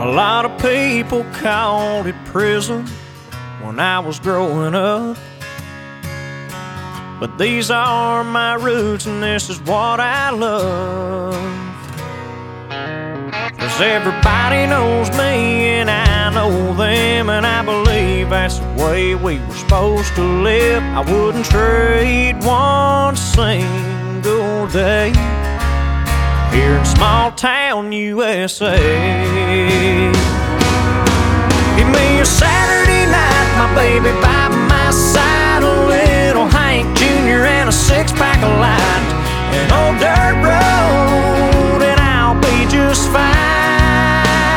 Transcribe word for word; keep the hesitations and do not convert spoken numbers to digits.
A lot of people called it prison when I was growing up, but these are my roots and this is what I love. 'Cause everybody knows me and I know them, and I believe that's the way we were supposed to live. I wouldn't trade one single day here in small town U S A. Give me a Saturday night, my baby by my side, a little Hank Junior and a six-pack of light.